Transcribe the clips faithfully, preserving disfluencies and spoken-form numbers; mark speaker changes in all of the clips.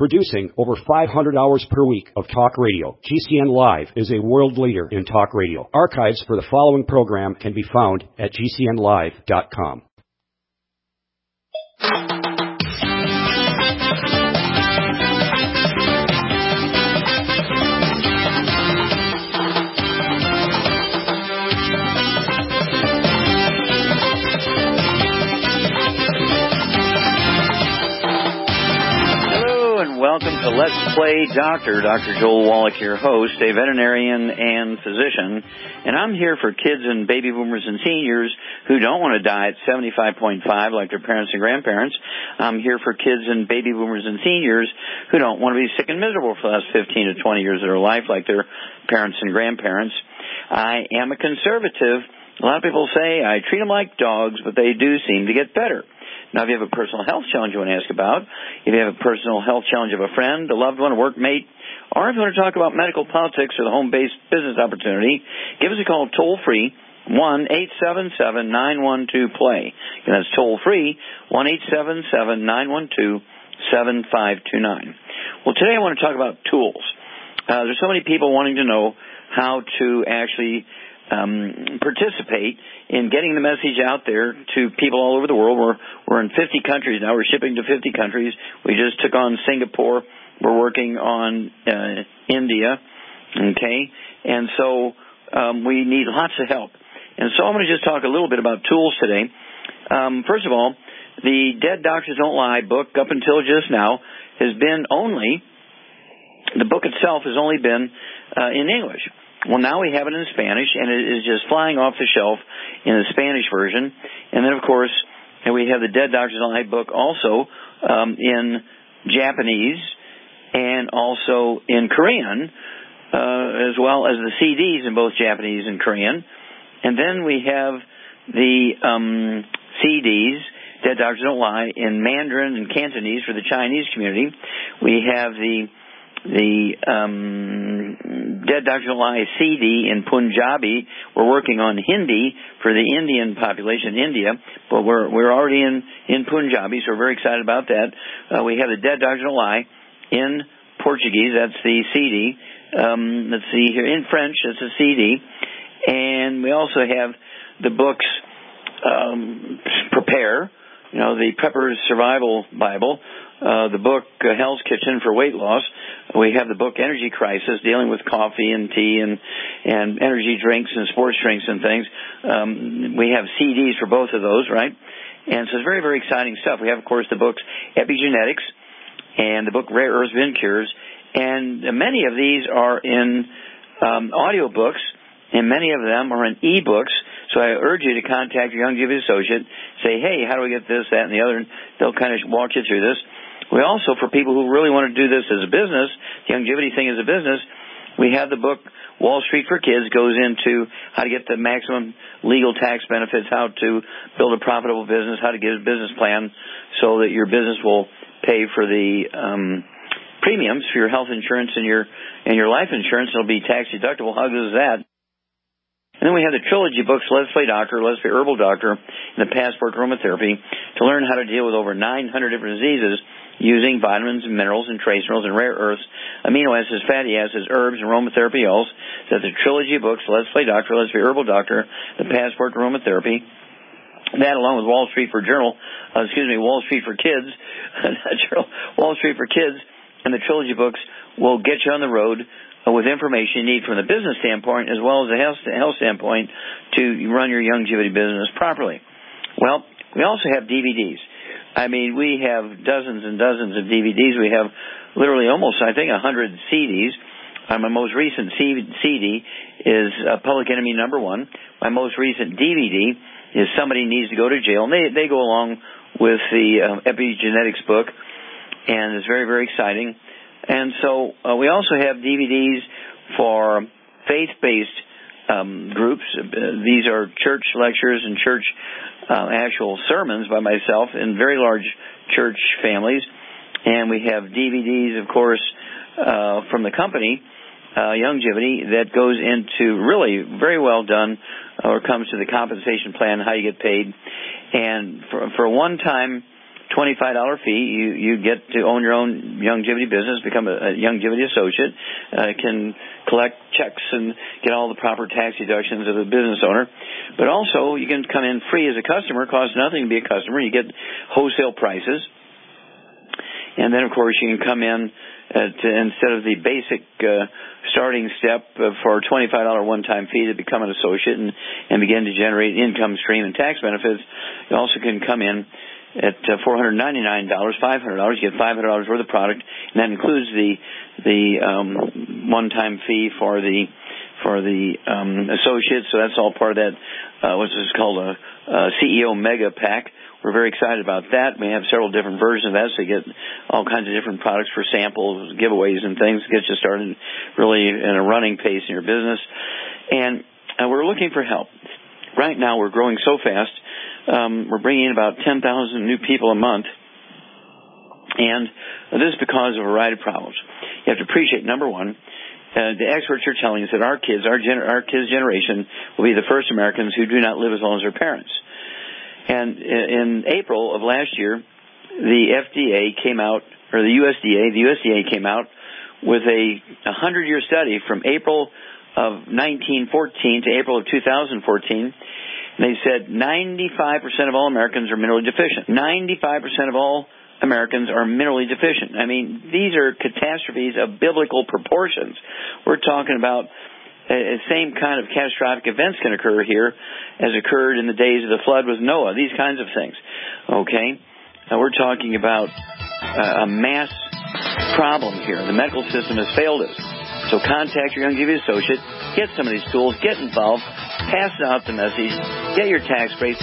Speaker 1: Producing over five hundred hours per week of talk radio, G C N Live is a world leader in talk radio. Archives for the following program can be found at G C N live dot com.
Speaker 2: Welcome to Let's Play Doctor. Doctor Joel Wallach, your host, a veterinarian and physician. And I'm here for kids and baby boomers and seniors who don't want to die at seventy-five point five like their parents and grandparents. I'm here for kids and baby boomers and seniors who don't want to be sick and miserable for the last fifteen to twenty years of their life like their parents and grandparents. I am a conservative. A lot of people say I treat them like dogs, but they do seem to get better. Now, if you have a personal health challenge you want to ask about, if you have a personal health challenge of a friend, a loved one, a workmate, or if you want to talk about medical politics or the home-based business opportunity, give us a call toll-free, one eight seven seven, nine one two, play. And that's toll-free, one eight seven seven, nine one two, seven five two nine. Well, today I want to talk about tools. Uh, there's so many people wanting to know how to actually Um, participate in getting the message out there to people all over the world. We're, we're in fifty countries now. We're shipping to fifty countries. We just took on Singapore. We're working on uh, India, okay? And so um, we need lots of help. And so I'm going to just talk a little bit about tools today. Um, first of all, the Dead Doctors Don't Lie book, up until just now, has been only, the book itself has only been uh, in English. Well, now we have it in Spanish, and it is just flying off the shelf in the Spanish version. And then, of course, we have the Dead Doctors Don't Lie book also um, in Japanese and also in Korean, uh, as well as the C Ds in both Japanese and Korean. And then we have the um, C Ds, Dead Doctors Don't Lie, in Mandarin and Cantonese for the Chinese community. We have the The um, Dead Doctors Don't Lie C D in Punjabi. We're working on Hindi for the Indian population, India, but we're we're already in, in Punjabi, so we're very excited about that. Uh, we have the Dead Doctors Don't Lie in Portuguese. That's the C D. Um, let's see here. In French, that's a C D. And we also have the books um, Prepare, you know, the Prepper's Survival Bible. Uh, the book uh, Hell's Kitchen for weight loss. We have the book Energy Crisis, dealing with coffee and tea and and energy drinks and sports drinks and things. Um, we have C Ds for both of those, right? And so it's very, very exciting stuff. We have, of course, the books Epigenetics and the book Rare Earths Vin Cures. And many of these are in um, audio books, and many of them are in e-books. So I urge you to contact your Youngevity associate, say, hey, how do we get this, that, and the other, and they'll kind of walk you through this. We also, for people who really want to do this as a business, the Youngevity thing as a business, we have the book Wall Street for Kids, goes into how to get the maximum legal tax benefits, how to build a profitable business, how to get a business plan so that your business will pay for the um, premiums for your health insurance and your and your life insurance. It'll be tax deductible. How good is that? And then we have the trilogy books, Let's Play Doctor, Let's Play Herbal Doctor, and the Passport Aromatherapy, to learn how to deal with over nine hundred different diseases using vitamins and minerals and trace minerals and rare earths, amino acids, fatty acids, herbs, and aromatherapy oils. That's the trilogy books, Let's Play Doctor, Let's Play Herbal Doctor, the Passport Aromatherapy. That, along with Wall Street for Journal, uh, excuse me, Wall Street for Kids, Wall Street for Kids, and the trilogy books will get you on the road with information you need from the business standpoint as well as the health, health standpoint to run your Youngevity business properly. Well, we also have D V Ds. I mean, we have dozens and dozens of D V Ds. We have literally almost, I think, one hundred C Ds. Uh, my most recent C D is uh, Public Enemy Number One. My most recent D V D is Somebody Needs to Go to Jail. And they, they go along with the uh, Epigenetics book, and it's very, very exciting. And so uh, we also have D V Ds for faith-based um, groups. Uh, these are church lectures and church uh, actual sermons by myself in very large church families. And we have D V Ds, of course, uh, from the company, uh, Youngevity, that goes into really very well done uh, when it comes to the compensation plan, how you get paid. And for, for a one-time twenty-five dollars fee. You you get to own your own Youngevity business, become a, a Youngevity associate, uh, can collect checks and get all the proper tax deductions of a business owner. But also, you can come in free as a customer. Costs nothing to be a customer. You get wholesale prices. And then, of course, you can come in at, instead of the basic uh, starting step uh, for a twenty-five dollars one-time fee to become an associate and, and begin to generate income stream and tax benefits. You also can come in at uh, four hundred ninety-nine dollars, five hundred dollars. You get five hundred dollars worth of product, and that includes the the um, one-time fee for the for the um, associates. So that's all part of that. Uh, what's this called a, a C E O Mega Pack. We're very excited about that. We have several different versions of that, so you get all kinds of different products for samples, giveaways, and things to get you started really in a running pace in your business. And uh, we're looking for help. Right now, we're growing so fast. Um, we're bringing in about ten thousand new people a month. And this is because of a variety of problems. You have to appreciate, number one, Uh, the experts are telling us that our kids, our, gener- our kids' generation, will be the first Americans who do not live as long as their parents. And in April of last year, the F D A came out, or the U S D A, the U S D A came out with a hundred-year study from April of nineteen fourteen to April of two thousand fourteen. And they said ninety-five percent of all Americans are minerally deficient. ninety-five percent of all Americans are minerally deficient. I mean, these are catastrophes of biblical proportions. We're talking about the same kind of catastrophic events can occur here as occurred in the days of the flood with Noah, these kinds of things. Okay? Now we're talking about uh, a mass problem here. The medical system has failed us. So contact your Youngevity associate, get some of these tools, get involved, pass out the message, get your tax breaks.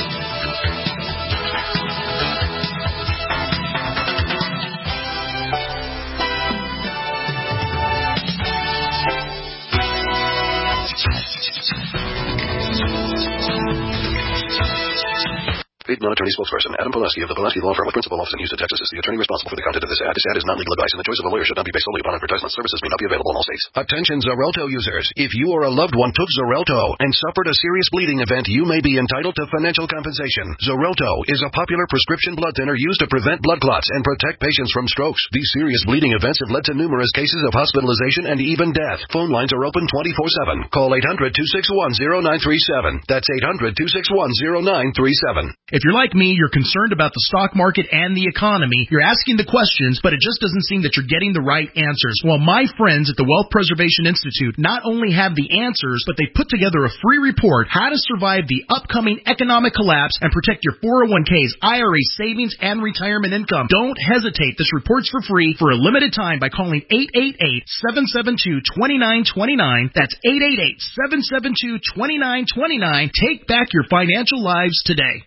Speaker 3: Paid non-attorney spokesperson Adam Pulaski of the Pulaski Law Firm with principal office in Houston, Texas is the attorney responsible for the content of this ad. This ad is not legal advice, and the choice of a lawyer should not be based solely upon advertisement. Services may not be available in all states. Attention Xarelto users. If you or a loved one took Xarelto and suffered a serious bleeding event, you may be entitled to financial compensation. Xarelto is a popular prescription blood thinner used to prevent blood clots and protect patients from strokes. These serious bleeding events have led to numerous cases of hospitalization and even death. Phone lines are open twenty-four seven. Call eight hundred, two six one, zero nine three seven. That's eight hundred, two six one, zero nine three seven.
Speaker 4: If you're like me, you're concerned about the stock market and the economy. You're asking the questions, but it just doesn't seem that you're getting the right answers. Well, my friends at the Wealth Preservation Institute not only have the answers, but they put together a free report, How to Survive the Upcoming Economic Collapse and Protect Your four oh one k's, I R As, savings, and retirement income. Don't hesitate. This report's for free for a limited time by calling eight eight eight, seven seven two, two nine two nine. That's eight eight eight, seven seven two, two nine two nine. Take back your financial lives today.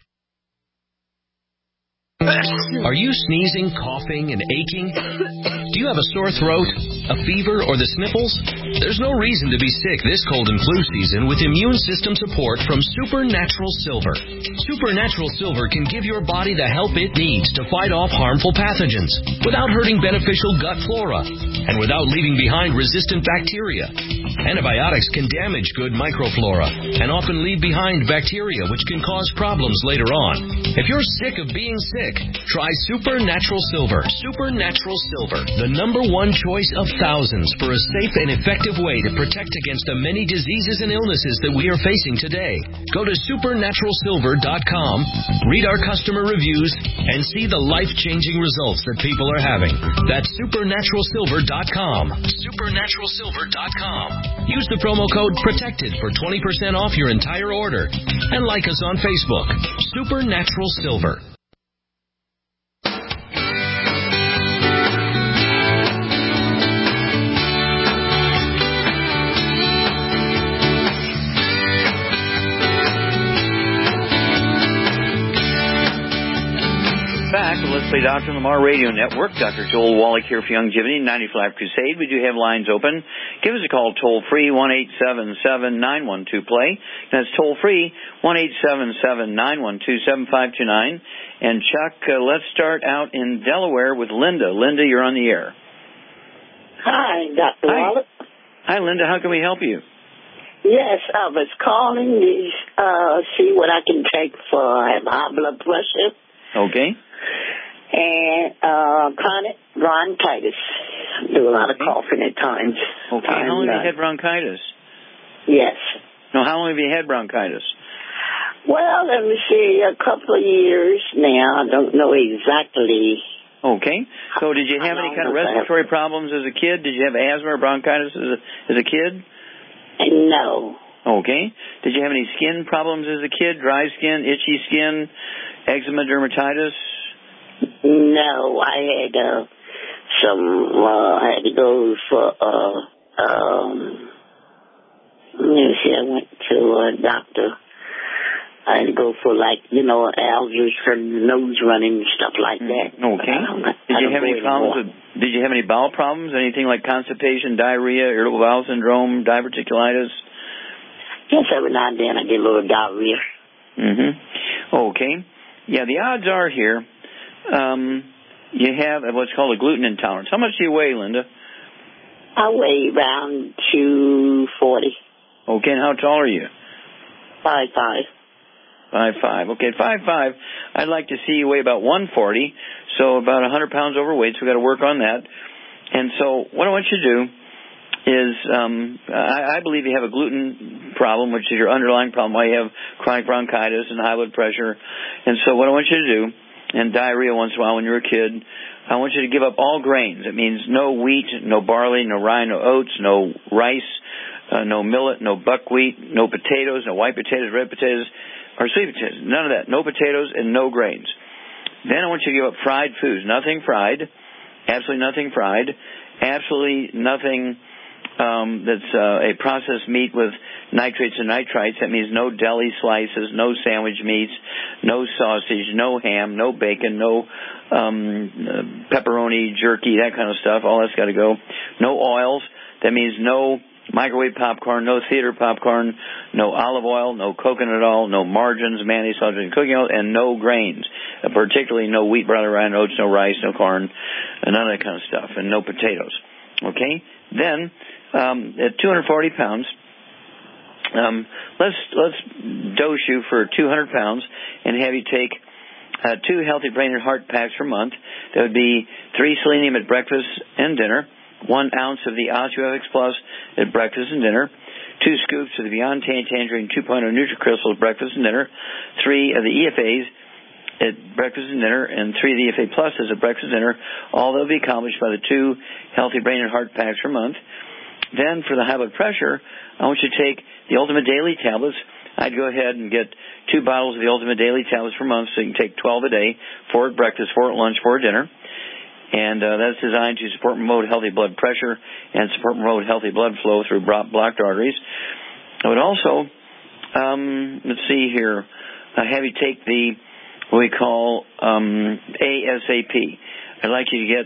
Speaker 5: Are you sneezing, coughing, and aching? Do you have a sore throat, a fever, or the sniffles? There's no reason to be sick this cold and flu season with immune system support from Supernatural Silver. Supernatural Silver can give your body the help it needs to fight off harmful pathogens without hurting beneficial gut flora and without leaving behind resistant bacteria. Antibiotics can damage good microflora and often leave behind bacteria which can cause problems later on. If you're sick of being sick, try Supernatural Silver. Supernatural Silver, the number one choice of thousands for a safe and effective way to protect against the many diseases and illnesses that we are facing today. Go to supernatural silver dot com, read our customer reviews, and see the life-changing results that people are having. That's supernatural silver dot com. supernatural silver dot com. Use the promo code PROTECTED for twenty percent off your entire order. And like us on Facebook. Supernatural Silver.
Speaker 2: Back, let's play Doctor Lamar Radio Network. Doctor Joel Wallach here for Youngevity, ninety-five Crusade. We do have lines open. Give us a call toll free, one eight seven seven, nine one two, play. That's toll free, one eight seven seven, nine one two, seven five two nine. And Chuck, uh, let's start out in Delaware with Linda. Linda, you're on the air.
Speaker 6: Hi, Doctor Wallach.
Speaker 2: Hi, Linda. How can we help you?
Speaker 6: Yes, I was calling to uh, see what I can take for I have high blood pressure.
Speaker 2: Okay.
Speaker 6: and uh, chronic bronchitis. Do a lot of coughing at times.
Speaker 2: Okay,
Speaker 6: Time
Speaker 2: how long have
Speaker 6: uh,
Speaker 2: you had bronchitis?
Speaker 6: Yes.
Speaker 2: No, how long have you had bronchitis?
Speaker 6: Well, let me see, a couple of years now. I don't know exactly.
Speaker 2: Okay. So did you have any kind of respiratory problems as a kid? Did you have asthma or bronchitis as a, as a kid?
Speaker 6: No.
Speaker 2: Okay. Did you have any skin problems as a kid? Dry skin, itchy skin, eczema, dermatitis?
Speaker 6: No, I had uh, some, uh, I had to go for, uh, um, let me see, I went to a doctor. I had to go for, like, you know, allergies for nose running and stuff like that.
Speaker 2: Okay. Did you have any problems with, did you have any bowel problems? Anything like constipation, diarrhea, irritable bowel syndrome, diverticulitis?
Speaker 6: Yes, every now and then I get a little diarrhea.
Speaker 2: Mm-hmm. Okay. Yeah, the odds are here, um, you have what's called a gluten intolerance. How much do you weigh, Linda?
Speaker 6: I weigh around two forty.
Speaker 2: Okay, and how tall are you?
Speaker 6: Five five.
Speaker 2: Five five. Okay, five five. I'd like to see you weigh about one forty, so about one hundred pounds overweight. So we've got to work on that. And so what I want you to do is, um, I, I believe you have a gluten problem, which is your underlying problem. Why you have chronic bronchitis and high blood pressure. And so what I want you to do, and diarrhea once in a while when you're a kid, I want you to give up all grains. It means no wheat, no barley, no rye, no oats, no rice, uh, no millet, no buckwheat, no potatoes, no white potatoes, red potatoes, or sweet potatoes. None of that. No potatoes and no grains. Then I want you to give up fried foods. Nothing fried. Absolutely nothing fried. Absolutely nothing um, that's uh, a processed meat with nitrates and nitrites. That means no deli slices, no sandwich meats, no sausage, no ham, no bacon, no um, uh, pepperoni, jerky, that kind of stuff. All that's got to go. No oils. That means no microwave popcorn, no theater popcorn, no olive oil, no coconut oil, no margarines, mayonnaise, sausage, and cooking oil, and no grains, uh, particularly no wheat, barley, rye, and oats, no rice, no corn, and none of that kind of stuff, and no potatoes. Okay? Then, um, at two hundred forty pounds, um, let's let's dose you for two hundred pounds and have you take uh, two healthy brain and heart packs per month. That would be three selenium at breakfast and dinner, one ounce of the OsteoFX Plus at breakfast and dinner, two scoops of the Beyond Tangerine two point oh NutriCrystal at breakfast and dinner, three of the E F As at breakfast and dinner, and three of the E F A Pluses at breakfast and dinner. All that will be accomplished by the two healthy brain and heart packs per month. Then for the high blood pressure, I want you to take the Ultimate Daily tablets. I'd go ahead and get two bottles of the Ultimate Daily tablets per month, so you can take twelve a day, four at breakfast, four at lunch, four at dinner. And uh, that's designed to support and promote healthy blood pressure and support and promote healthy blood flow through blocked arteries. I would also, um, let's see here, uh, have you take the, what we call um, A S A P. I'd like you to get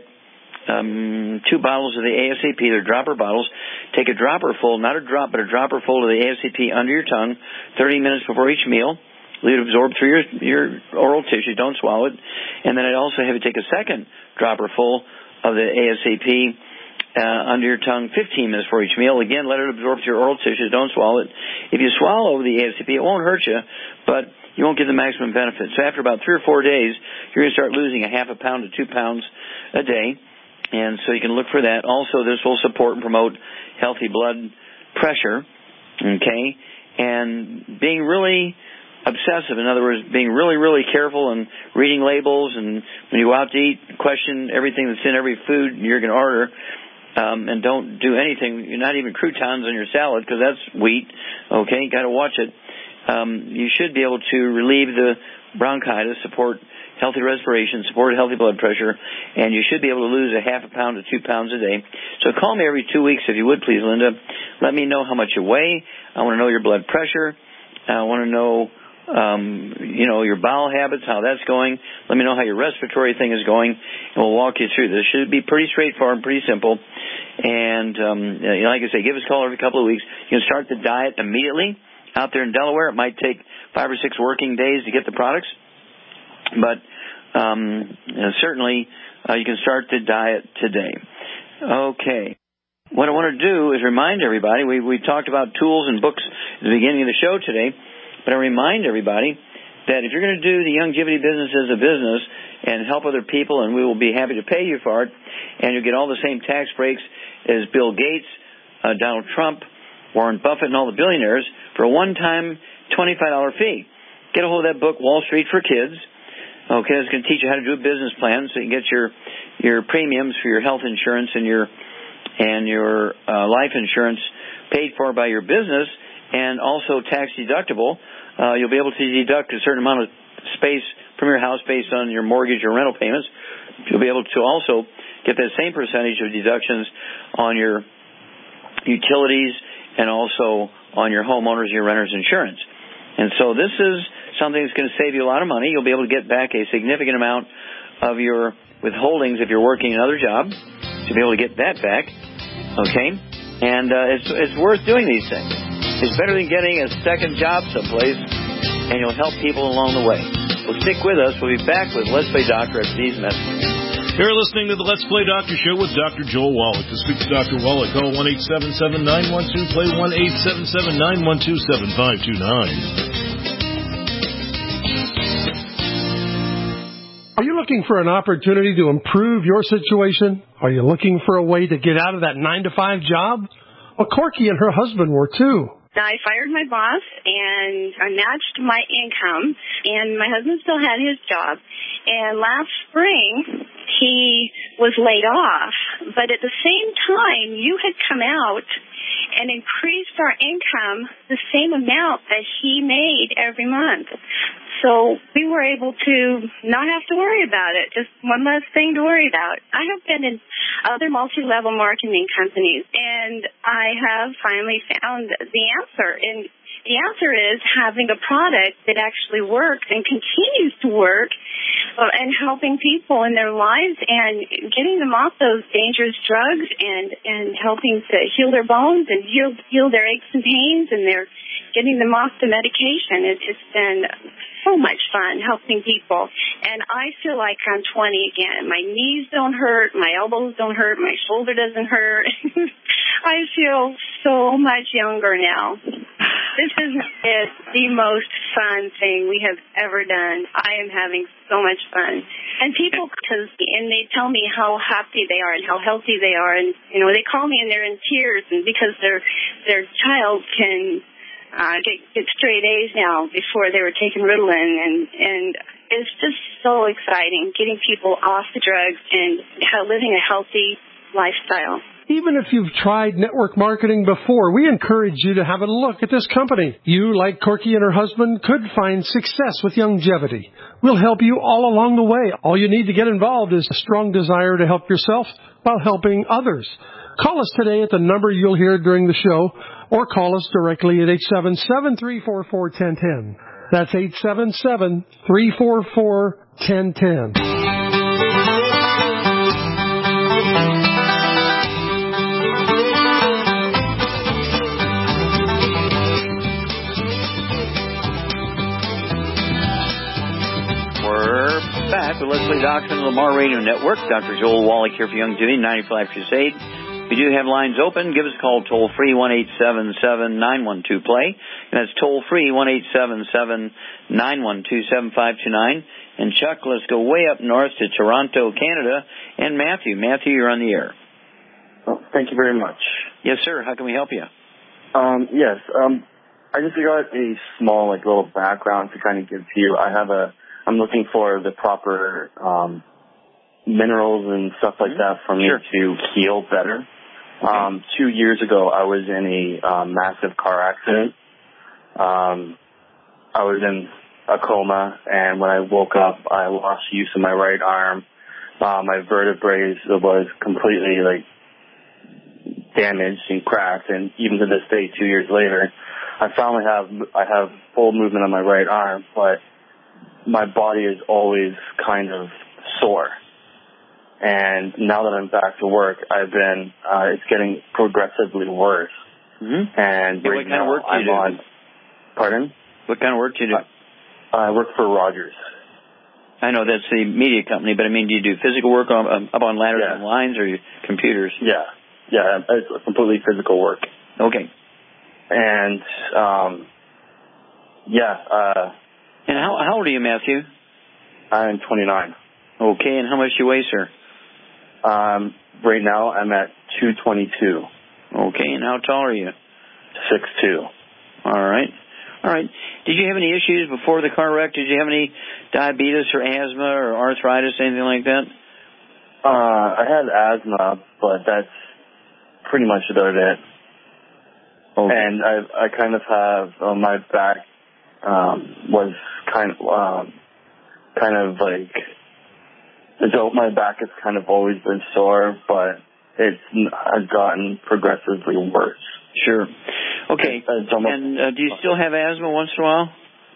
Speaker 2: um, two bottles of the A S A P. They're dropper bottles. Take a dropper full, not a drop, but a dropper full of the A S A P under your tongue thirty minutes before each meal. Leave it absorb through your, your oral tissue. Don't swallow it. And then I'd also have you take a second dropper full of the A S A P uh, under your tongue fifteen minutes before each meal. Again, let it absorb through your oral tissue. Don't swallow it. If you swallow the A S A P, it won't hurt you, but you won't get the maximum benefit. So after about three or four days, you're going to start losing a half a pound to two pounds a day. And so you can look for that. Also, this will support and promote healthy blood pressure, okay? And being really obsessive, in other words, being really, really careful and reading labels, and when you go out to eat, question everything that's in every food you're going to order, um, and don't do anything, not even croutons on your salad, because that's wheat, okay? Got to watch it. Um, you should be able to relieve the bronchitis, support healthy respiration, support healthy blood pressure, and you should be able to lose a half a pound to two pounds a day. So call me every two weeks if you would, please, Linda. Let me know how much you weigh. I want to know your blood pressure. I want to know, um, you know, your bowel habits, how that's going. Let me know how your respiratory thing is going, and we'll walk you through this. It should be pretty straightforward and pretty simple. And um, you know, like I say, give us a call every couple of weeks. You can start the diet immediately. Out there in Delaware, it might take five or six working days to get the products, but um, you know, certainly uh, you can start the diet today. Okay. What I want to do is remind everybody, we, we talked about tools and books at the beginning of the show today, but I remind everybody that if you're going to do the longevity business as a business, and help other people, and we will be happy to pay you for it. And you'll get all the same tax breaks as Bill Gates, uh, Donald Trump, Warren Buffett, and all the billionaires for a one-time twenty-five dollars fee. Get a hold of that book, Wall Street for Kids. Okay, it's going to teach you how to do a business plan so you can get your your premiums for your health insurance and your and your uh, life insurance paid for by your business, and also tax deductible. Uh, you'll be able to deduct a certain amount of space from your house based on your mortgage or rental payments. You'll be able to also get that same percentage of deductions on your utilities and also on your homeowners, your renters insurance. And so this is something that's going to save you a lot of money. You'll be able to get back a significant amount of your withholdings if you're working another job. You'll be able to get that back. Okay? And uh, it's it's worth doing these things. It's better than getting a second job someplace, and you'll help people along the way. Well, stick with us. We'll be back with Let's Play Doctor after these messages.
Speaker 7: You're listening to the Let's Play Doctor Show with Doctor Joel Wallach. To speak to Doctor Wallach, call one eight seven seven, nine one two, play, one eight seven seven, nine one two, seven five two nine.
Speaker 8: Are you looking for an opportunity to improve your situation? Are you looking for a way to get out of that nine to five job? Well, Corky and her husband were too.
Speaker 9: I fired my boss, and I matched my income, and my husband still had his job. And last spring, he was laid off. But at the same time, you had come out and increased our income the same amount that he made every month. So we were able to not have to worry about it, just one less thing to worry about. I have been in other multi-level marketing companies, and I have finally found the answer. And the answer is having a product that actually works and continues to work uh, and helping people in their lives and getting them off those dangerous drugs and, and helping to heal their bones and heal, heal their aches and pains, and they're getting them off the medication. It, it's been so much fun helping people. And I feel like I'm twenty again. My knees don't hurt. My elbows don't hurt. My shoulder doesn't hurt. I feel so much younger now. This is, is the most fun thing we have ever done. I am having so much fun. And people, cause, and they tell me how happy they are and how healthy they are. And, you know, they call me and they're in tears, and because their their child can uh, get, get straight A's now. Before they were taking Ritalin. And, and it's just so exciting getting people off the drugs and how, living a healthy lifestyle.
Speaker 8: Even if you've tried network marketing before, we encourage you to have a look at this company. You, like Corky and her husband, could find success with longevity. We'll help you all along the way. All you need to get involved is a strong desire to help yourself while helping others. Call us today at the number you'll hear during the show, or call us directly at eight seven seven, three four four, one zero one zero. That's eight seven seven, three four four, one zero one zero.
Speaker 2: Back with Let's Play Doctor on the Lamar Radio Network. Doctor Joel Wallach here for Young Duty, ninety-five Crusade. We do have lines open. Give us a call toll-free, one eight seven seven, nine one two, play. And that's toll-free, one eight seven seven, nine one two, seven five two nine. And Chuck, let's go way up north to Toronto, Canada. And Matthew. Matthew, you're on the air.
Speaker 10: Oh, thank you very much.
Speaker 2: Yes, sir. How can we help you?
Speaker 10: Um, yes. Um, I just got a small, like, little background to kind of give to you. I have a I'm looking for the proper um, minerals and stuff like that for me
Speaker 2: sure.
Speaker 10: to heal better.
Speaker 2: Okay.
Speaker 10: Um, two years ago, I was in a um, massive car accident. Um, I was in a coma, and when I woke up, I lost use of my right arm. Uh, my vertebrae was completely like damaged and cracked, and even to this day, two years later, I finally have I have full movement on my right arm, but my body is always kind of sore. And now that I'm back to work, I've been, uh, it's getting progressively worse.
Speaker 2: Mm-hmm.
Speaker 10: And
Speaker 2: yeah,
Speaker 10: right
Speaker 2: what kind
Speaker 10: now
Speaker 2: of work do you
Speaker 10: I'm
Speaker 2: do?
Speaker 10: on, pardon?
Speaker 2: What kind of work do you do?
Speaker 10: Uh, I work for Rogers.
Speaker 2: I know that's the media company, but I mean, do you do physical work on, um, up on ladders
Speaker 10: yeah.
Speaker 2: and lines, or computers?
Speaker 10: Yeah. Yeah, it's completely physical work.
Speaker 2: Okay.
Speaker 10: And, um, yeah, uh,
Speaker 2: And how, how old are you, Matthew?
Speaker 10: I'm twenty-nine.
Speaker 2: Okay, and how much do you weigh, sir?
Speaker 10: Um, right now I'm at two twenty-two.
Speaker 2: Okay, and how tall are you?
Speaker 10: six two.
Speaker 2: All right. All right. Did you have any issues before the car wreck? Did you have any diabetes or asthma or arthritis, anything like that?
Speaker 10: Uh, I had asthma, but that's pretty much about it. Okay. And I I kind of have uh, my back um, was kind of um, kind of like so my back has kind of always been sore, but it's has gotten progressively worse.
Speaker 2: Sure. Okay.
Speaker 10: It's almost,
Speaker 2: and uh, do you still have asthma once in a while?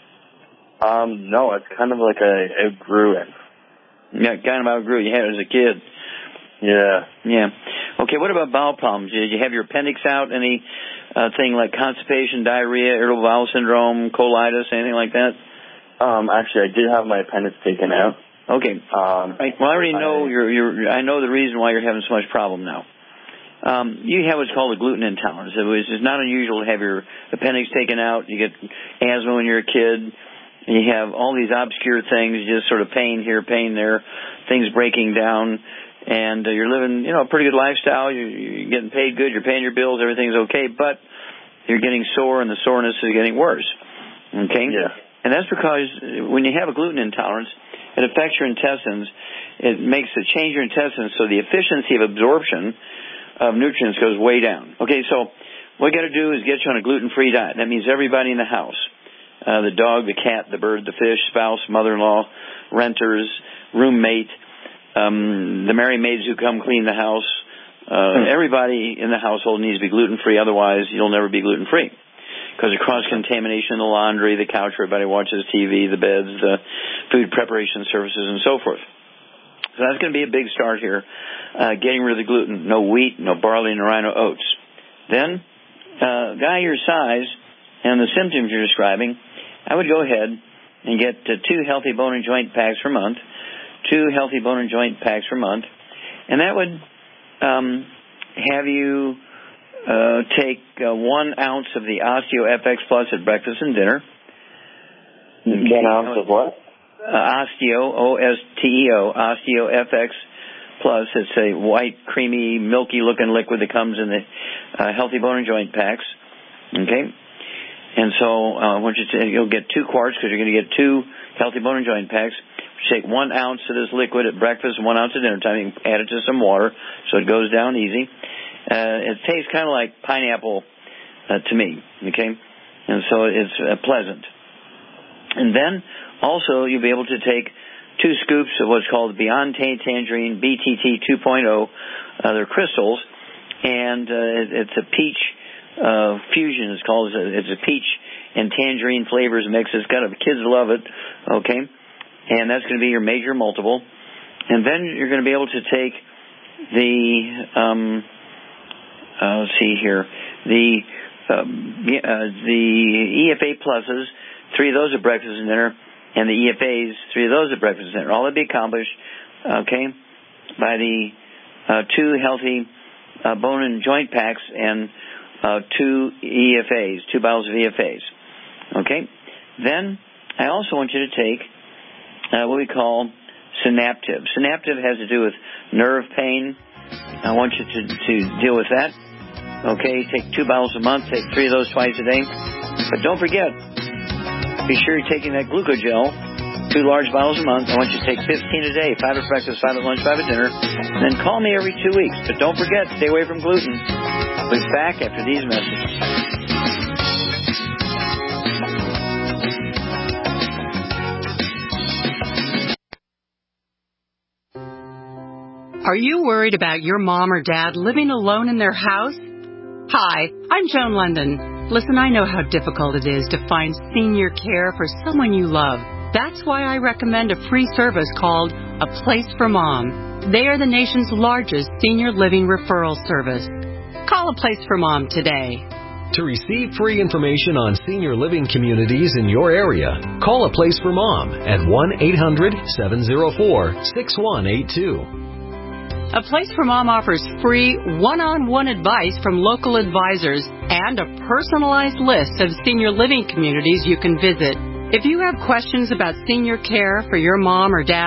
Speaker 10: Um, no, it's kind of like a it grew in.
Speaker 2: Yeah, kind of outgrew. You had it as a kid.
Speaker 10: Yeah.
Speaker 2: Yeah. Okay, what about bowel problems? Did you have your appendix out? Any uh, thing like constipation, diarrhea, irritable bowel syndrome, colitis, anything like that?
Speaker 10: Um, actually, I did have my appendix taken out.
Speaker 2: Okay.
Speaker 10: Um,
Speaker 2: right. Well, I already know I, you're, you're, I know the reason why you're having so much problem now. Um, you have what's called a gluten intolerance. It was, it's not unusual to have your appendix taken out. You get asthma when you're a kid. You have all these obscure things, just sort of pain here, pain there, things breaking down, and uh, you're living, you know, a pretty good lifestyle. You're, you're getting paid good. You're paying your bills. Everything's okay, but you're getting sore, and the soreness is getting worse. Okay?
Speaker 10: Yeah.
Speaker 2: And that's because when you have a gluten intolerance, it affects your intestines. It makes it change your intestines, so the efficiency of absorption of nutrients goes way down. Okay, so what we got to do is get you on a gluten-free diet. That means everybody in the house. Uh, the dog, the cat, the bird, the fish, spouse, mother-in-law, renters, roommate, um, the married maids who come clean the house. Uh, everybody in the household needs to be gluten-free. Otherwise, you'll never be gluten-free. Because of cross-contamination in the laundry, the couch where everybody watches T V, the beds, the food preparation services, and so forth. So that's going to be a big start here. Uh, getting rid of the gluten. No wheat, no barley, no rye, no oats. Then, uh, guy your size and the symptoms you're describing, I would go ahead and get uh, two healthy bone and joint packs per month, two healthy bone and joint packs per month, and that would um, have you uh, take uh, one ounce of the Osteo F X Plus at breakfast and dinner.
Speaker 10: Okay. One ounce of what?
Speaker 2: Uh, Osteo, O S T E O, Osteo F X Plus. It's a white, creamy, milky-looking liquid that comes in the uh, healthy bone and joint packs. Okay. And so uh, I want you to, you'll get two quarts because you're going to get two healthy bone and joint packs. You take one ounce of this liquid at breakfast and one ounce at dinner time. You can add it to some water so it goes down easy. Uh, it tastes kind of like pineapple uh, to me, okay? And so it's uh, pleasant. And then also you'll be able to take two scoops of what's called Beyond Tangerine B T T two point oh. Uh, they're crystals, and uh, it, it's a peach Uh, fusion is called. It's a, it's a peach and tangerine flavors mix. It's got a, kids love it, okay? And that's going to be your major multiple. And then you're going to be able to take the, um, uh, let's see here, the uh, uh, the E F A pluses, three of those at breakfast and dinner, and the E F As, three of those at breakfast and dinner. All that be accomplished, okay, by the uh, two healthy uh, bone and joint packs and Uh, two E F As, two bottles of E F As. Okay? Then, I also want you to take uh, what we call Synaptive. Synaptive has to do with nerve pain. I want you to, to deal with that. Okay? Take two bottles a month. Take three of those twice a day. But don't forget, be sure you're taking that glucogel, two large bottles a month. I want you to take fifteen a day, five at breakfast, five at lunch, five at dinner. And then call me every two weeks. But don't forget, stay away from gluten. We'll be back after these messages.
Speaker 11: Are you worried about your mom or dad living alone in their house? Hi, I'm Joan London. Listen, I know how difficult it is to find senior care for someone you love. That's why I recommend a free service called A Place for Mom. They are the nation's largest senior living referral service. Call A Place for Mom today.
Speaker 12: To receive free information on senior living communities in your area, call A Place for Mom at one eight hundred seven oh four six one eight two.
Speaker 11: A Place for Mom offers free one-on-one advice from local advisors and a personalized list of senior living communities you can visit. If you have questions about senior care for your mom or dad,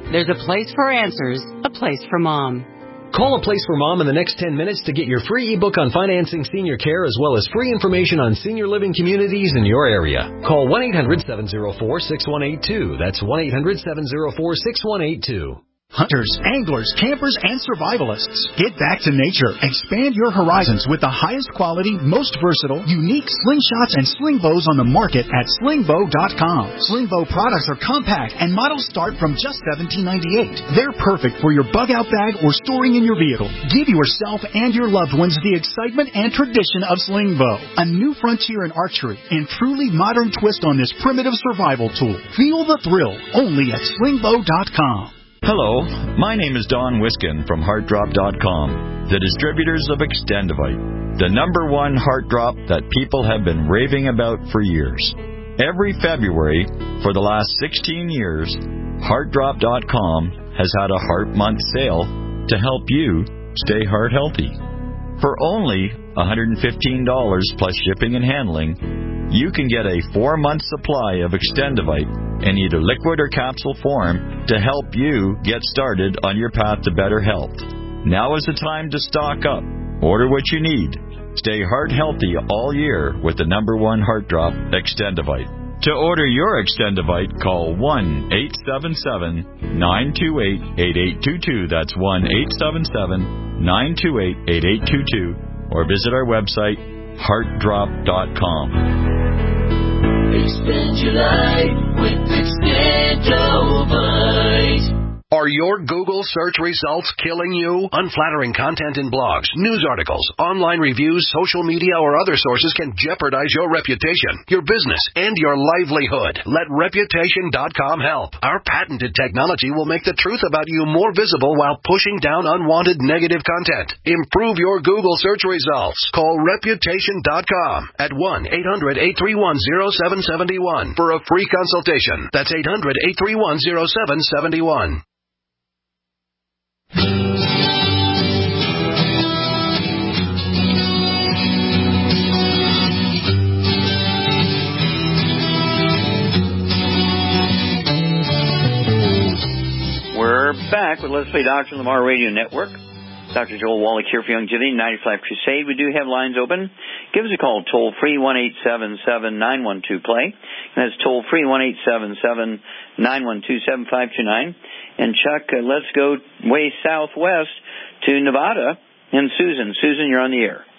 Speaker 11: There's a place for answers, a place for Mom.
Speaker 12: Call A Place for Mom in the next ten minutes to get your free ebook on financing senior care as well as free information on senior living communities in your area. Call one eight hundred seven oh four six one eight two. That's one eight hundred seven oh four six one eight two.
Speaker 13: Hunters, anglers, campers, and survivalists. Get back to nature. Expand your horizons with the highest quality, most versatile, unique slingshots and sling bows on the market at sling bow dot com. Sling bow products are compact and models start from just seventeen ninety-eight. They're perfect for your bug out bag or storing in your vehicle. Give yourself and your loved ones the excitement and tradition of sling bow, a new frontier in archery and truly modern twist on this primitive survival tool. Feel the thrill only at sling bow dot com.
Speaker 14: Hello, my name is Don Wiskin from heart drop dot com, the distributors of Extendivite, the number one heart drop that people have been raving about for years. Every February for the last sixteen years, heart drop dot com has had a Heart Month sale to help you stay heart healthy. For only one hundred fifteen dollars plus shipping and handling, you can get a four-month supply of Extendivite in either liquid or capsule form to help you get started on your path to better health. Now is the time to stock up. Order what you need. Stay heart healthy all year with the number one heart drop, Extendivite. To order your Extendivite, call one eight seven seven nine two eight eight eight two two. That's one eight seven seven nine two eight eight eight two two. Or visit our website, heart drop dot com.
Speaker 15: Extend your life with Extendivite.
Speaker 3: Are your Google search results killing you? Unflattering content in blogs, news articles, online reviews, social media, or other sources can jeopardize your reputation, your business, and your livelihood. Let reputation dot com help. Our patented technology will make the truth about you more visible while pushing down unwanted negative content. Improve your Google search results. Call reputation dot com at one eight hundred eight three one oh seven seven one for a free consultation. That's eight hundred eight three one oh seven seven one.
Speaker 2: We're back with Let's Play Doctor Lamar Radio Network. Doctor Joel Wallach here for Youngevity, ninety-five Crusade. We do have lines open. Give us a call, toll free, one eight seven seven nine one two play. And that's toll free, one eight seven seven nine one two seven five two nine. And Chuck, uh, let's go way southwest to Nevada. And Susan. Susan, you're on the air.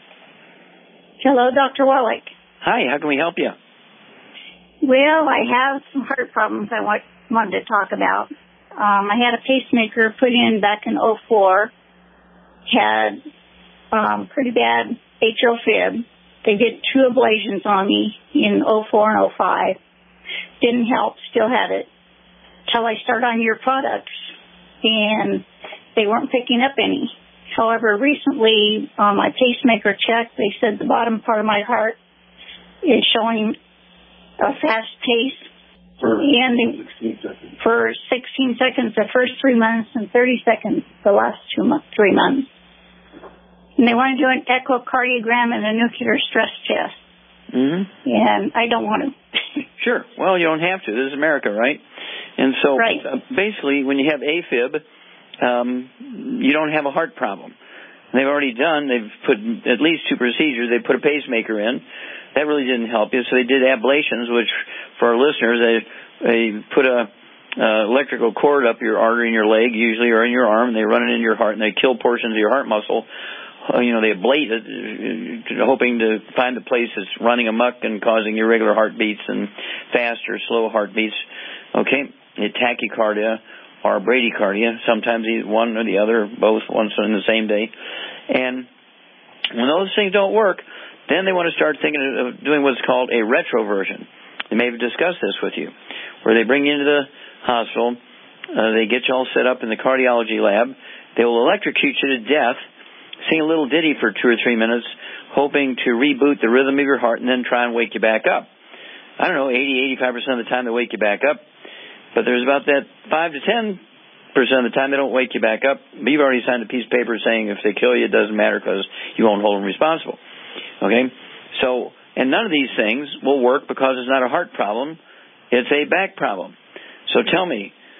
Speaker 16: Hello, Doctor Wallach.
Speaker 2: Hi, how can we help you?
Speaker 16: Well, I have some heart problems I want, wanted to talk about. Um, I had a pacemaker put in back in oh four. Had um, pretty bad atrial fib. They did two ablations on me in oh four and oh five. Didn't help, still had it. Till I started on your products, and they weren't picking up any. However, recently on my pacemaker check, they said the bottom part of my heart is showing a fast pace. For and sixteen seconds. For sixteen seconds the first three months and thirty seconds the last two months, three months. And they want to do an echocardiogram and a nuclear stress test.
Speaker 2: Mm-hmm.
Speaker 16: And I don't want to.
Speaker 2: Sure. Well, you don't have to. This is America, right? And so
Speaker 16: right.
Speaker 2: uh, basically when you have AFib, um, you don't have a heart problem. They've already done, they've put at least two procedures. They put a pacemaker in. That really didn't help you. So they did ablations, which for our listeners, they, they put a uh, electrical cord up your artery in your leg, usually, or in your arm, and they run it in your heart, and they kill portions of your heart muscle. Uh, you know, they ablate it, uh, hoping to find the place that's running amok and causing irregular heartbeats and fast or slow heartbeats. Okay, tachycardia or bradycardia, sometimes one or the other, both, once in the same day. And when those things don't work, then they want to start thinking of doing what's called a retroversion. They may have discussed this with you, where they bring you into the hospital, uh, they get you all set up in the cardiology lab, they will electrocute you to death, sing a little ditty for two or three minutes, hoping to reboot the rhythm of your heart and then try and wake you back up. I don't know, eighty, eighty-five percent of the time they wake you back up, but there's about that five to ten percent of the time they don't wake you back up. But you've already signed a piece of paper saying if they kill you, it doesn't matter because you won't hold them responsible. Okay? So, and none of these things will work because it's not a heart problem. It's a back problem. So tell me,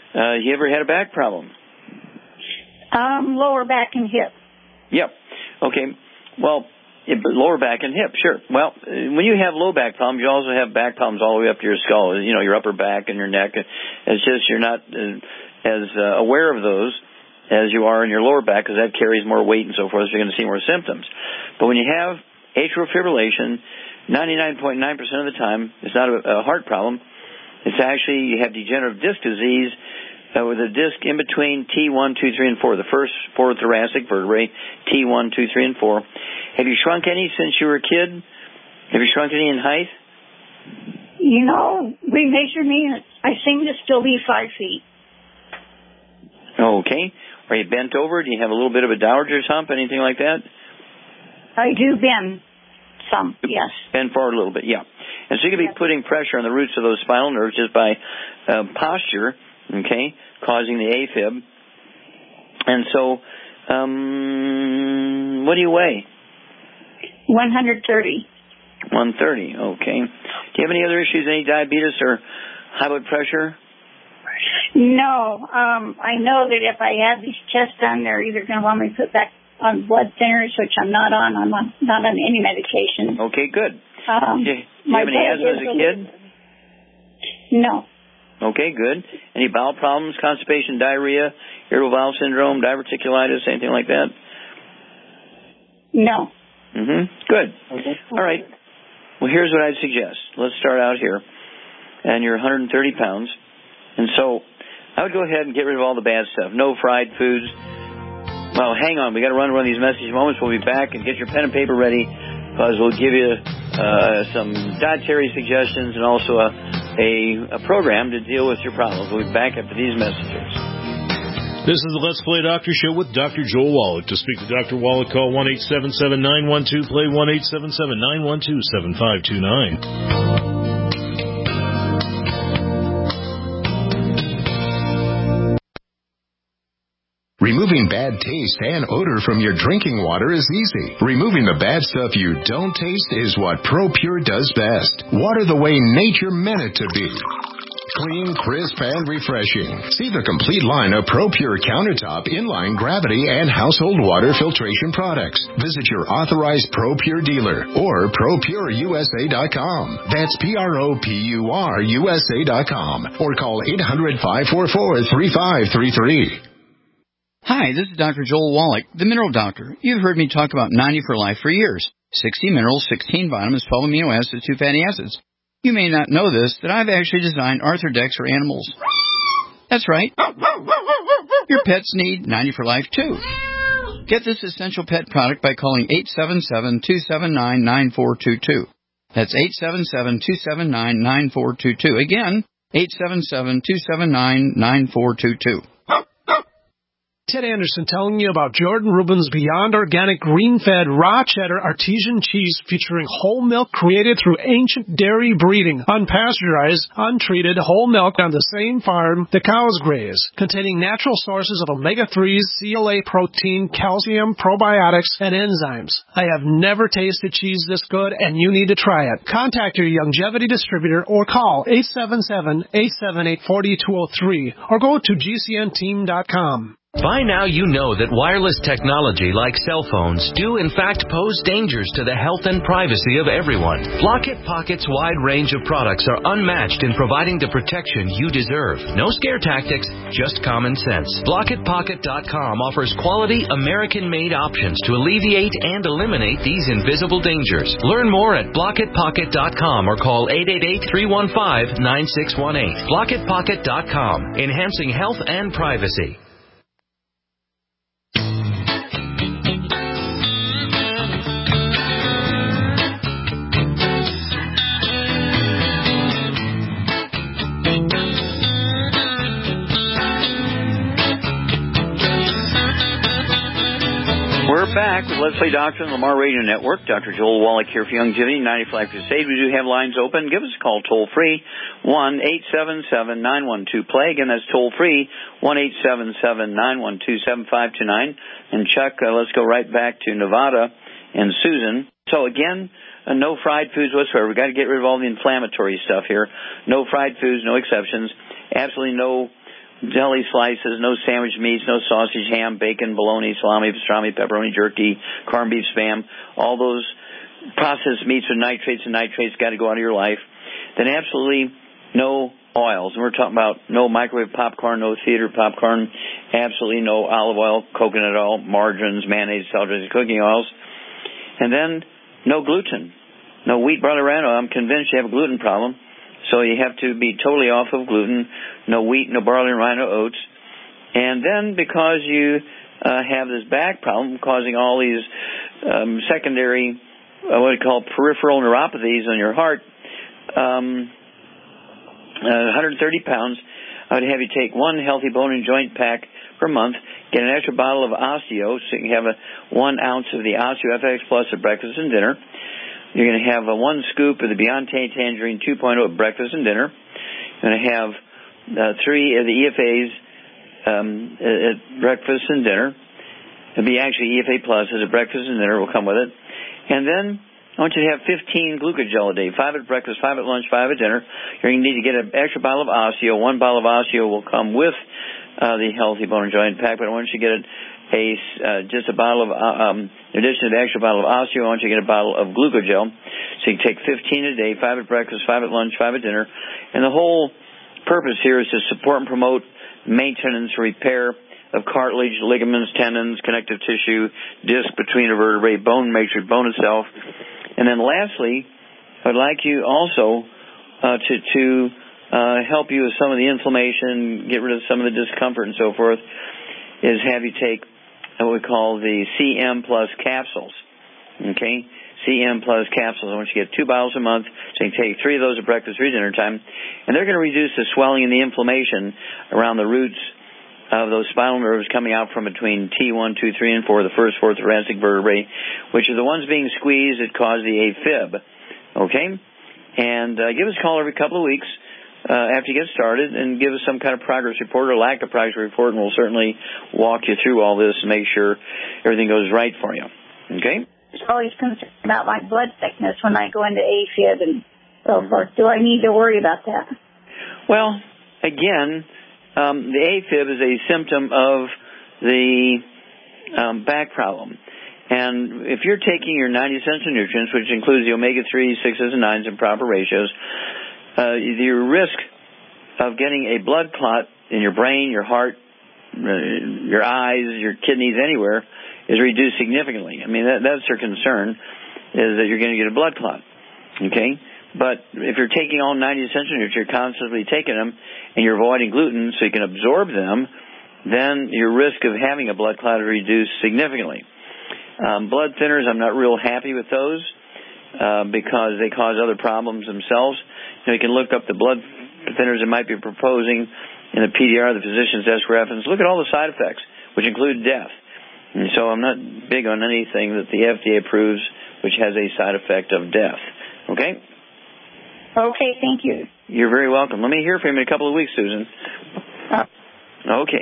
Speaker 2: Uh, you ever had a back problem?
Speaker 16: Um, lower back and hip.
Speaker 2: Yep. Okay. Well, lower back and hip, sure. Well, when you have low back problems, you also have back problems all the way up to your skull, you know, your upper back and your neck. It's just you're not uh, as uh, aware of those as you are in your lower back because that carries more weight and so forth, so you're going to see more symptoms. But when you have atrial fibrillation, ninety-nine point nine percent of the time, it's not a, a heart problem. It's actually you have degenerative disc disease uh, with a disc in between T one, two, three, and four, the first four thoracic vertebrae, T one, two, three, and four. Have you shrunk any since you were a kid? Have you shrunk any in height?
Speaker 16: You know, we measured me, and I seem to still be five feet.
Speaker 2: Okay. Are you bent over? Do you have a little bit of a dowager's hump, anything like that?
Speaker 16: I do bend some, yes.
Speaker 2: Bend forward a little bit, yeah. And so you can be putting pressure on the roots of those spinal nerves just by uh, posture, okay, causing the AFib. And so, um, what do you weigh?
Speaker 16: one thirty.
Speaker 2: one thirty, okay. Do you have any other issues, any diabetes or high blood pressure?
Speaker 16: No. Um, I know that if I have these tests done, they're either going to want me to put back on blood thinners, which I'm not on. I'm on, not on any medication.
Speaker 2: Okay, good.
Speaker 16: Um,
Speaker 2: do you, do you have any asthma as a kid?
Speaker 16: No.
Speaker 2: Okay, good. Any bowel problems, constipation, diarrhea, irritable bowel syndrome, diverticulitis, anything like that?
Speaker 16: No.
Speaker 2: Mm-hmm. Good. All right. Well, here's what I'd suggest. Let's start out here. And you're one hundred thirty pounds. And so I would go ahead and get rid of all the bad stuff. No fried foods. Well, hang on. We got to run one of these message moments. We'll be back, and get your pen and paper ready because we'll give you uh, some dietary suggestions and also a, a, a program to deal with your problems. We'll be back after these messages.
Speaker 7: This is the Let's Play Doctor Show with Doctor Joel Wallach. To speak to Doctor Wallach, call one eight seven seven, nine one two, play, one eight seven seven, nine one two, seven five two nine.
Speaker 17: Removing bad taste and odor from your drinking water is easy. Removing the bad stuff you don't taste is what ProPure does best. Water the way nature meant it to be. Clean, crisp, and refreshing. See the complete line of ProPure countertop, inline, gravity, and household water filtration products. Visit your authorized ProPure dealer or pro pure U S A dot com. That's P R O P U R U S A dot com or call eight hundred, five four four, three five three three.
Speaker 18: Hi, this is Doctor Joel Wallach, the Mineral Doctor. You've heard me talk about ninety for Life for years. sixty minerals, sixteen vitamins, twelve amino acids, two fatty acids. You may not know this, that I've actually designed Arthrodex for animals. That's right. Your pets need ninety for Life, too. Get this essential pet product by calling eight seven seven, two seven nine, nine four two two. That's eight seven seven, two seven nine, nine four two two. Again, eight seven seven, two seven nine, nine four two two.
Speaker 8: Ted Anderson telling you about Jordan Rubin's Beyond Organic Green-Fed Raw Cheddar Artesian Cheese featuring whole milk created through ancient dairy breeding, unpasteurized, untreated whole milk on the same farm the cows graze, containing natural sources of omega threes, C L A protein, calcium, probiotics, and enzymes. I have never tasted cheese this good, and you need to try it. Contact your Youngevity distributor or call eight seven seven, eight seven eight, four two zero three or go to G C N team dot com.
Speaker 5: By now you know that wireless technology like cell phones do in fact pose dangers to the health and privacy of everyone. Blockit Pocket's wide range of products are unmatched in providing the protection you deserve. No scare tactics, just common sense. Blockit Pocket dot com offers quality American-made options to alleviate and eliminate these invisible dangers. Learn more at Blockit Pocket dot com or call eight eight eight, three one five, nine six one eight. Blockit Pocket dot com, enhancing health and privacy.
Speaker 2: We're back with Let's Play Doctor on the Lamar Radio Network. Doctor Joel Wallach here for Youngevity, ninety for Life Crusade. We do have lines open. Give us a call toll-free, one eight seven seven, nine one two, play. Again, that's toll-free, one eight seven seven, nine one two, seven five two nine. And Chuck, uh, let's go right back to Nevada and Susan. So again, uh, no fried foods whatsoever. We've got to get rid of all the inflammatory stuff here. No fried foods, no exceptions. Absolutely no deli slices, no sandwich meats, no sausage, ham, bacon, bologna, salami, pastrami, pepperoni, jerky, corned beef, spam. All those processed meats with nitrates and nitrates got to go out of your life. Then absolutely no oils. And we're talking about no microwave popcorn, no theater popcorn, absolutely no olive oil, coconut oil, margarines, mayonnaise, celery, cooking oils. And then no gluten. No wheat, barley, rye. I'm convinced you have a gluten problem. So you have to be totally off of gluten. No wheat, no barley, rye, no oats. And then because you uh, have this back problem causing all these um, secondary, uh, what we call peripheral neuropathies on your heart, um, uh, one hundred thirty pounds, I would have you take one healthy bone and joint pack per month, get an extra bottle of Osteo, so you can have a one ounce of the Osteo F X Plus at breakfast and dinner. You're going to have a one scoop of the Beyond Tangerine two point oh at breakfast and dinner. You're going to have uh, three of the E F As um, at breakfast and dinner. It'll be actually E F A Plus at breakfast and dinner will come with it. And then I want you to have fifteen Glucogel a day, five at breakfast, five at lunch, five at dinner. You're going to need to get an extra bottle of Osteo. One bottle of Osteo will come with uh, the Healthy Bone and Joint Pack, but I want you to get a, a uh, just a bottle of, uh, um, in addition to the extra bottle of Osteo, I want you to get a bottle of Glucogel. So you can take fifteen a day, five at breakfast, five at lunch, five at dinner. And the whole purpose here is to support and promote maintenance, repair of cartilage, ligaments, tendons, connective tissue, disc between the vertebrae, bone matrix, bone itself. And then lastly, I'd like you also uh, to, to uh, help you with some of the inflammation, get rid of some of the discomfort and so forth, is have you take what we call the C M Plus capsules. Okay? C M Plus capsules. I want you to get two bottles a month, so you can take three of those at breakfast, three dinner time. And they're going to reduce the swelling and the inflammation around the roots of those spinal nerves coming out from between T one, two, three, and four, the first four thoracic vertebrae, which are the ones being squeezed that cause the AFib. Okay? And uh, give us a call every couple of weeks uh, after you get started and give us some kind of progress report or lack of progress report, and we'll certainly walk you through all this and make sure everything goes right for you. Okay?
Speaker 16: I'm always concerned about my blood thickness when I go into AFib and so forth. Do I need to worry about that?
Speaker 2: Well, again, Um, the AFib is a symptom of the um, back problem. And if you're taking your ninety essential nutrients, which includes the omega threes, sixes, and nines in proper ratios, uh, your risk of getting a blood clot in your brain, your heart, uh, your eyes, your kidneys, anywhere, is reduced significantly. I mean, that, that's their concern, is that you're going to get a blood clot. Okay? But if you're taking all ninety essential nutrients, you're constantly taking them, and you're avoiding gluten so you can absorb them, then your risk of having a blood clot is reduced significantly. Um, blood thinners, I'm not real happy with those uh, because they cause other problems themselves. You know, you can look up the blood thinners that might be proposing in the P D R, the physician's desk reference. Look at all the side effects, which include death. And so I'm not big on anything that the F D A approves which has a side effect of death. Okay?
Speaker 16: Okay, thank you.
Speaker 2: You're very welcome. Let me hear from you in a couple of weeks, Susan.
Speaker 16: Uh,
Speaker 2: okay.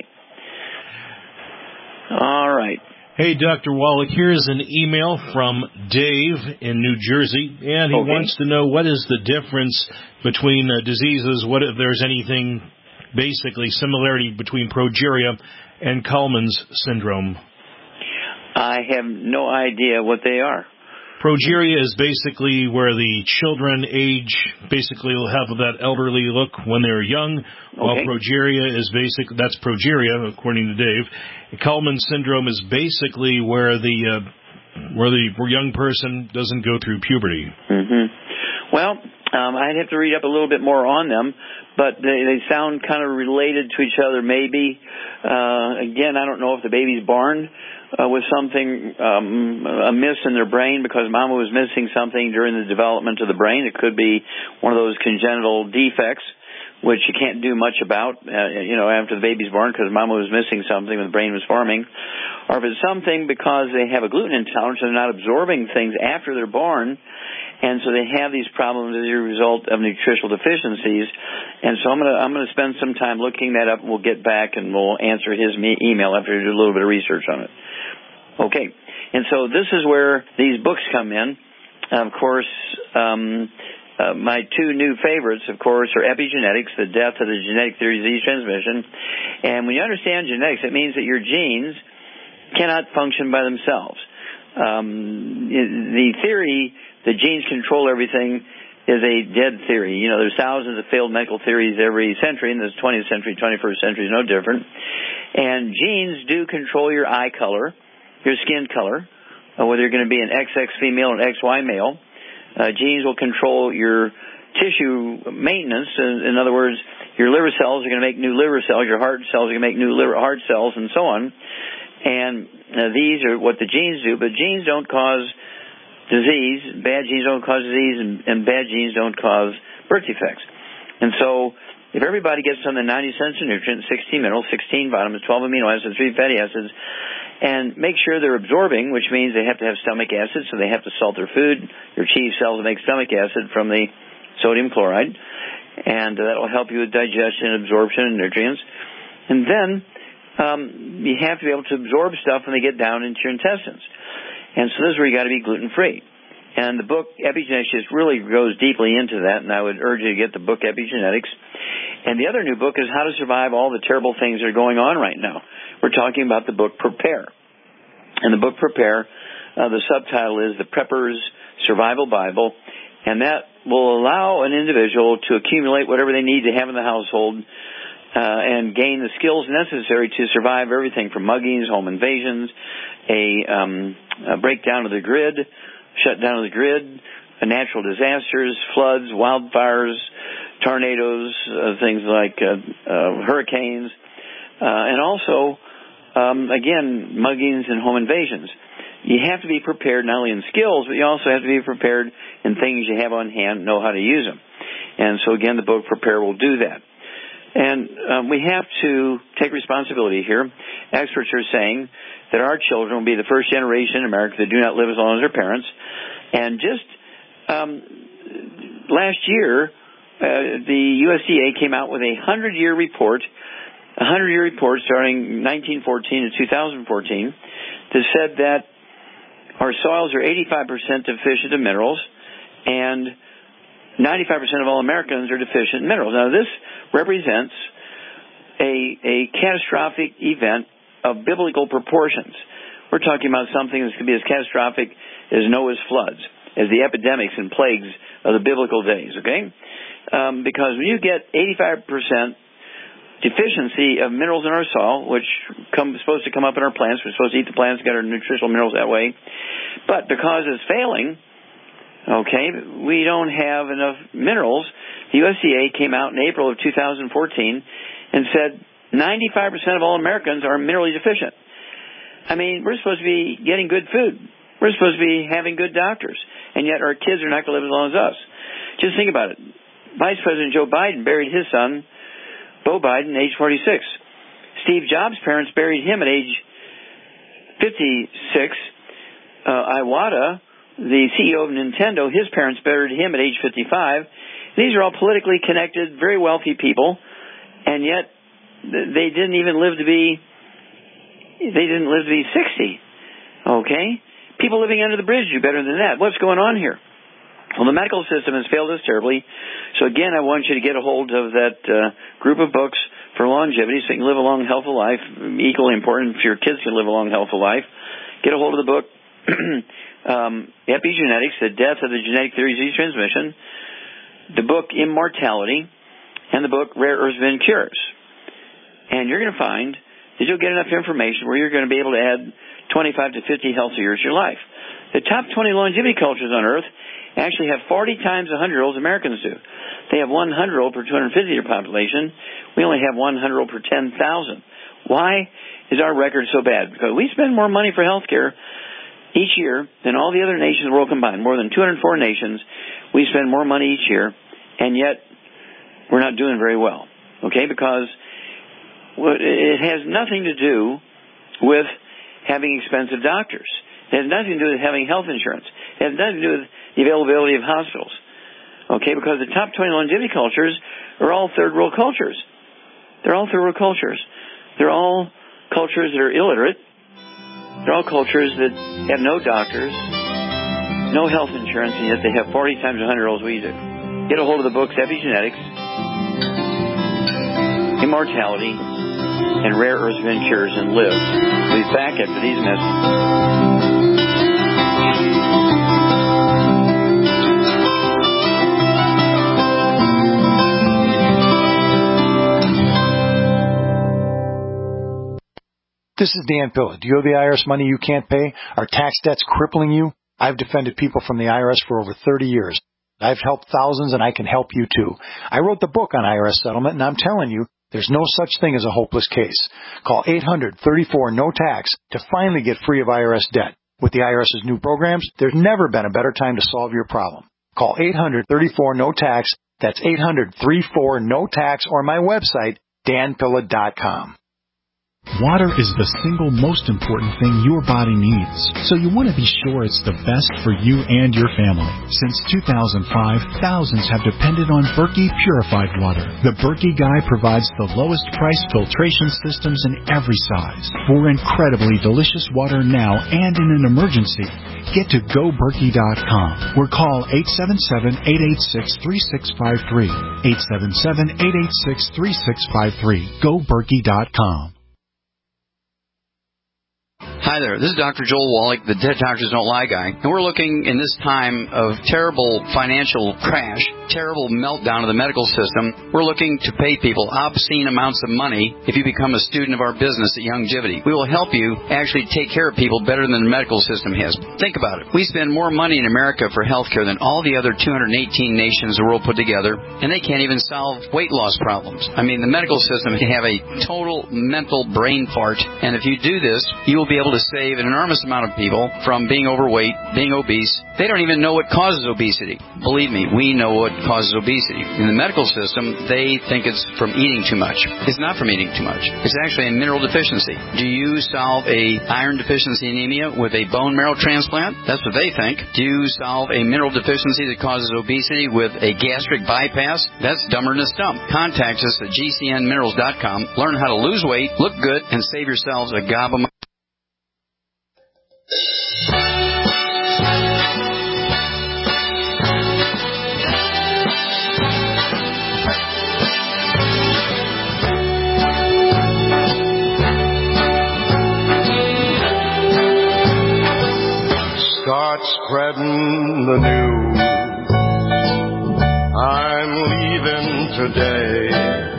Speaker 2: All right.
Speaker 7: Hey, Doctor Wallach, here's an email from Dave in New Jersey, and he
Speaker 2: okay.
Speaker 7: wants to know what is the difference between uh, diseases, what if there's anything, basically, similarity between progeria and Kallman's syndrome.
Speaker 2: I have no idea what they are.
Speaker 7: Progeria is basically where the children age, basically will have that elderly look when they're young, okay. while progeria is basically, that's progeria, according to Dave. Kallman syndrome is basically where the uh, where the young person doesn't go through puberty.
Speaker 2: Mm-hmm. Well, um, I'd have to read up a little bit more on them, but they, they sound kind of related to each other, maybe. Uh, again, I don't know if the baby's born Uh, with something um, amiss in their brain because mama was missing something during the development of the brain. It could be one of those congenital defects, which you can't do much about, uh, you know, after the baby's born because mama was missing something when the brain was forming. Or if it's something because they have a gluten intolerance and they're not absorbing things after they're born, and so they have these problems as a result of nutritional deficiencies. And so I'm going to I'm going to spend some time looking that up, and we'll get back and we'll answer his me- email after we do a little bit of research on it. Okay, and so this is where these books come in. Of course, um, Uh, my two new favorites, of course, are Epigenetics, The Death of the Genetic Theory of Disease Transmission. And when you understand genetics, it means that your genes cannot function by themselves. Um, the theory that genes control everything is a dead theory. You know, there's thousands of failed medical theories every century, and this twentieth century, twenty-first century is no different. And genes do control your eye color, your skin color, whether you're going to be an X X female or an X Y male. Uh, genes will control your tissue maintenance. In, in other words, your liver cells are going to make new liver cells, your heart cells are going to make new liver heart cells, and so on. And uh, these are what the genes do, but genes don't cause disease. Bad genes don't cause disease, and, and bad genes don't cause birth defects. And so if everybody gets on the ninety essential nutrients, sixteen minerals, sixteen vitamins, twelve amino acids, three fatty acids, and make sure they're absorbing, which means they have to have stomach acid, so they have to salt their food. Your chief cells make stomach acid from the sodium chloride, and that will help you with digestion, absorption, and nutrients. And then um, you have to be able to absorb stuff when they get down into your intestines. And so this is where you got to be gluten-free. And the book Epigenetics just really goes deeply into that, and I would urge you to get the book Epigenetics. And the other new book is How to Survive All the Terrible Things That Are Going On Right Now. We're talking about the book Prepare. And the book Prepare, uh, the subtitle is The Prepper's Survival Bible, and that will allow an individual to accumulate whatever they need to have in the household uh, and gain the skills necessary to survive everything from muggings, home invasions, a, um, a breakdown of the grid, shutdown of the grid, natural disasters, floods, wildfires, tornadoes, uh, things like uh, uh, hurricanes, uh, and also, um, again, muggings and home invasions. You have to be prepared not only in skills, but you also have to be prepared in things you have on hand, know how to use them. And so, again, the book Prepare will do that. And um, we have to take responsibility here. Experts are saying that our children will be the first generation in America that do not live as long as their parents. And just um, last year, uh, the U S D A came out with a hundred-year report, a hundred-year report starting nineteen fourteen to two thousand fourteen, that said that our soils are eighty-five percent deficient in minerals, and ninety-five percent of all Americans are deficient in minerals. Now, this represents a, a catastrophic event of biblical proportions. We're talking about something that's going to be as catastrophic as Noah's floods, as the epidemics and plagues of the biblical days, okay? Um, because when you get eighty-five percent deficiency of minerals in our soil, which come supposed to come up in our plants, we're supposed to eat the plants, get our nutritional minerals that way, but because it's failing, okay, we don't have enough minerals. The U S D A came out in April of two thousand fourteen and said ninety-five percent of all Americans are minerally deficient. I mean, we're supposed to be getting good food. We're supposed to be having good doctors. And yet our kids are not going to live as long as us. Just think about it. Vice President Joe Biden buried his son, Beau Biden, age forty-six. Steve Jobs' parents buried him at age fifty-six. Uh, Iwata, the C E O of Nintendo, his parents buried him at age fifty-five. These are all politically connected, very wealthy people, and yet they didn't even live to be, they didn't live to be sixty. Okay? People living under the bridge do better than that. What's going on here? Well, the medical system has failed us terribly. So again, I want you to get a hold of that uh, group of books for longevity so you can live a long, healthful life. Equally important if your kids can live a long, healthful life. Get a hold of the book, um, Epigenetics, The Death of the Genetic Theory of Disease Transmission, the book Immortality, and the book Rare Earths and Cures. And you're going to find that you'll get enough information where you're going to be able to add twenty-five to fifty healthy years to your life. The top twenty longevity cultures on Earth actually have forty times the hundred-year-olds Americans do. They have one hundred-year-old per two hundred fifty-year population. We only have one hundred-year-old per ten thousand. Why is our record so bad? Because we spend more money for health care each year than all the other nations in the world combined. More than two hundred four nations, we spend more money each year, and yet we're not doing very well. Okay? Because it has nothing to do with having expensive doctors. It has nothing to do with having health insurance. It has nothing to do with the availability of hospitals. Okay, because the top twenty longevity cultures are all third world cultures. They're all third world cultures. They're all cultures that are illiterate. They're all cultures that have no doctors, no health insurance, and yet they have forty times the hundred-year-olds we do. Get a hold of the books Epigenetics, Immortality, and Rare Earth Ventures and Live. We'll be back after these messages.
Speaker 19: This is Dan Pilla. Do you owe the I R S money you can't pay? Are tax debts crippling you? I've defended people from the I R S for over thirty years. I've helped thousands, and I can help you too. I wrote the book on I R S settlement, and I'm telling you, there's no such thing as a hopeless case. Call eight hundred, thirty-four, no tax to finally get free of I R S debt. With the IRS's new programs, there's never been a better time to solve your problem. Call eight hundred, thirty-four, no tax. That's eight hundred, thirty-four, no tax, or my website, dan pilla dot com.
Speaker 13: Water is the single most important thing your body needs, so you want to be sure it's the best for you and your family. Since two thousand five, thousands have depended on Berkey purified water. The Berkey Guy provides the lowest price filtration systems in every size for incredibly delicious water now and in an emergency. Get to go berkey dot com or call eight seven seven, eight eight six, three six five three. eight seven seven, eight eight six, three six five three. go berkey dot com.
Speaker 18: Hi there, this is Doctor Joel Wallach, the Dead Doctors Don't Lie guy, and we're looking in this time of terrible financial crash, terrible meltdown of the medical system. We're looking to pay people obscene amounts of money if you become a student of our business at Youngevity. We will help you actually take care of people better than the medical system has. Think about it. We spend more money in America for health care than all the other two hundred eighteen nations of the world put together, and they can't even solve weight loss problems. I mean, the medical system can have a total mental brain fart, and if you do this, you will be able to save an enormous amount of people from being overweight, being obese. They don't even know what causes obesity. Believe me, we know what causes obesity. In the medical system, they think it's from eating too much. It's not from eating too much. It's actually a mineral deficiency. Do you solve a iron deficiency anemia with a bone marrow transplant? That's what they think. Do you solve a mineral deficiency that causes obesity with a gastric bypass? That's dumber than a stump. Contact us at G C N minerals dot com. Learn how to lose weight, look good, and save yourselves a gob of money.
Speaker 20: Start spreading the news. I'm leaving today.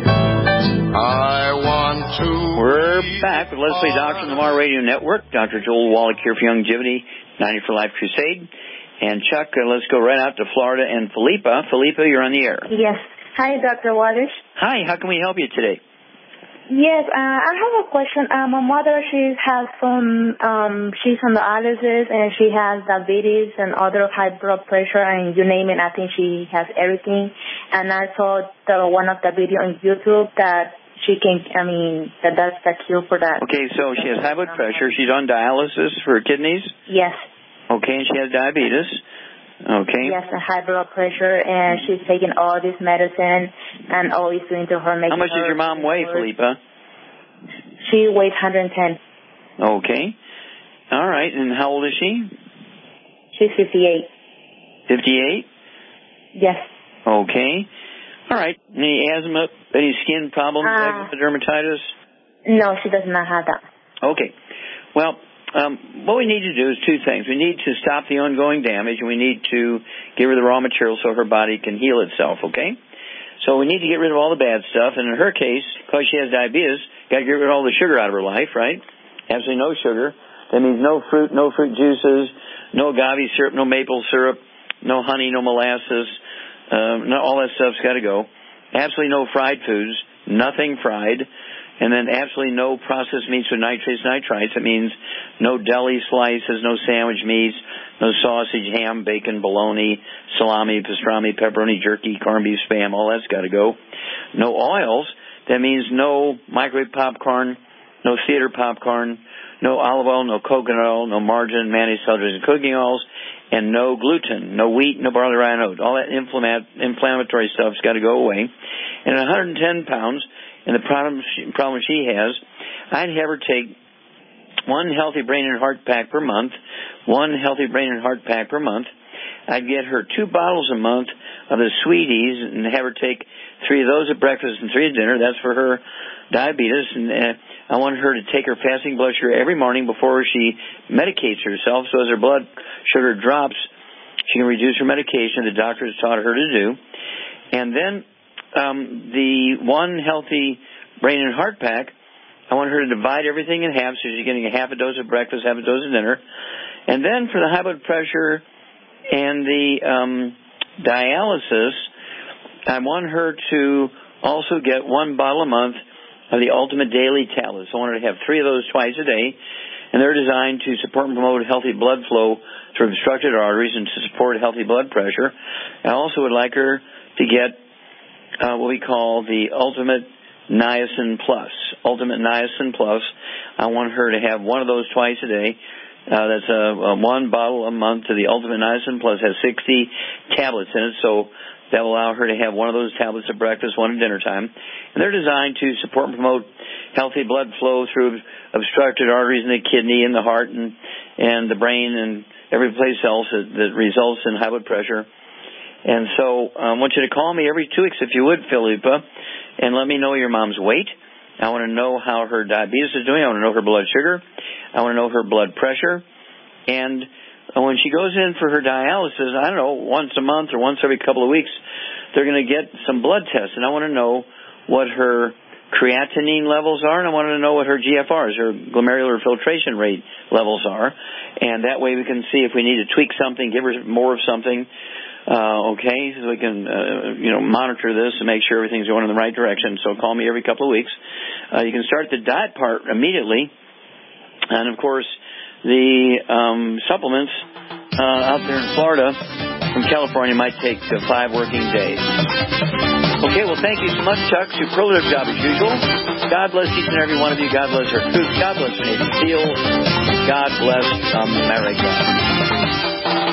Speaker 20: I want to.
Speaker 2: We're back with Leslie Doctor on the Mar Radio Network. Doctor Joel Wallach here for Youngevity, ninety for Life Crusade. And Chuck, uh, let's go right out to Florida and Philippa. Philippa, you're on the air.
Speaker 21: Yes. Hi, Doctor Waters.
Speaker 2: Hi, how can we help you today?
Speaker 21: Yes, uh, I have a question. Uh, my mother, she has some, um, she's on dialysis and she has diabetes and other high blood pressure and you name it, I think she has everything. And I saw the, one of the video on YouTube that she can, I mean, that that's the cure for that.
Speaker 2: Okay, so she has high blood pressure. She's on dialysis for her kidneys?
Speaker 21: Yes.
Speaker 2: Okay, and she has diabetes? Okay.
Speaker 21: Yes, and high blood pressure, and she's taking all this medicine and always doing to her.
Speaker 2: How much does your mom weigh, Philippa?
Speaker 21: She weighs one hundred ten.
Speaker 2: Okay. All right, and how old is she?
Speaker 21: She's fifty-eight.
Speaker 2: fifty-eight?
Speaker 21: Yes.
Speaker 2: Okay. All right. Any asthma, any skin problems,
Speaker 21: uh,
Speaker 2: eczema, dermatitis?
Speaker 21: No, she does not have that.
Speaker 2: Okay. Well, Um, what we need to do is two things. We need to stop the ongoing damage, and we need to give her the raw material so her body can heal itself, okay? So we need to get rid of all the bad stuff, and in her case, because she has diabetes, got to get rid of all the sugar out of her life, right? Absolutely no sugar. That means no fruit, no fruit juices, no agave syrup, no maple syrup, no honey, no molasses. Um, no, all that stuff's got to go. Absolutely no fried foods, nothing fried. And then absolutely no processed meats with nitrates, nitrites. It means no deli slices, no sandwich meats, no sausage, ham, bacon, bologna, salami, pastrami, pepperoni, jerky, corned beef, Spam. All that's got to go. No oils. That means no microwave popcorn, no theater popcorn, no olive oil, no coconut oil, no margarine, mayonnaise, celery, and cooking oils, and no gluten, no wheat, no barley, rye, and oat. All that inflammatory stuff's got to go away. And at one hundred ten pounds, and the problem she, problem she has, I'd have her take one healthy brain and heart pack per month, one healthy brain and heart pack per month, I'd get her two bottles a month of the Sweeties and have her take three of those at breakfast and three at dinner. That's for her diabetes. And uh, I wanted her to take her fasting blood sugar every morning before she medicates herself. So as her blood sugar drops, she can reduce her medication the doctors taught her to do. And then um, the One Healthy Brain and Heart Pack, I want her to divide everything in half, so she's getting a half a dose at breakfast, half a dose at dinner. And then for the high blood pressure and the um, dialysis, I want her to also get one bottle a month of the Ultimate Daily Tablets. I want her to have three of those twice a day, and they're designed to support and promote healthy blood flow through obstructed arteries and to support healthy blood pressure. I also would like her to get uh, what we call the Ultimate Niacin Plus. Ultimate Niacin Plus. I want her to have one of those twice a day. Uh, that's a, a one bottle a month to the Ultimate Niacin Plus. Has sixty tablets in it, so that will allow her to have one of those tablets at breakfast, one at dinner time. And they're designed to support and promote healthy blood flow through obstructed arteries in the kidney and the heart and, and the brain and every place else that, that results in high blood pressure. And so I want you to call me every two weeks, if you would, Philippa, and let me know your mom's weight. I want to know how her diabetes is doing. I want to know her blood sugar. I want to know her blood pressure. And when she goes in for her dialysis, I don't know, once a month or once every couple of weeks, they're going to get some blood tests. And I want to know what her creatinine levels are, and I want to know what her G F Rs, her glomerular filtration rate levels are. And that way we can see if we need to tweak something, give her more of something. Uh, okay, so we can, uh, you know, monitor this and make sure everything's going in the right direction. So call me every couple of weeks. Uh, you can start the diet part immediately. And, of course, the um, supplements uh, out there in Florida from California might take uh, five working days. Okay, well, thank you so much, Chuck. Superlative job as usual. God bless each and every one of you. God bless our troops. God bless the Navy SEALs. God bless America.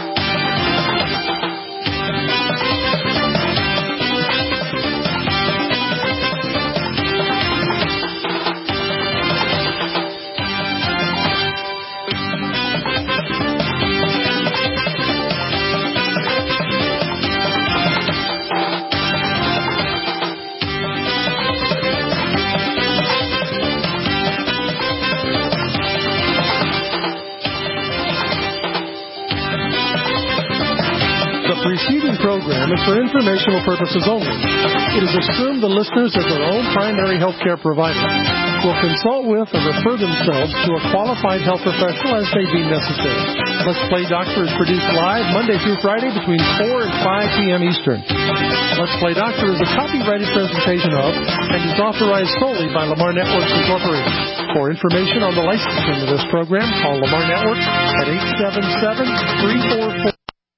Speaker 8: The preceding program is for informational purposes only. It is assumed the listeners as their own primary health care provider will consult with or refer themselves to a qualified health professional as may be necessary. Let's Play Doctor is produced live Monday through Friday between four and five p.m. Eastern. Let's Play Doctor is a copyrighted presentation of and is authorized solely by Lamar Networks Incorporated. For information on the licensing of this program, call Lamar Network at eight seven seven, three four four.